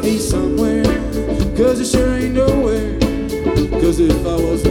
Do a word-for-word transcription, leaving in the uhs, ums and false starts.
must be somewhere, cause there sure ain't nowhere. Cause if I was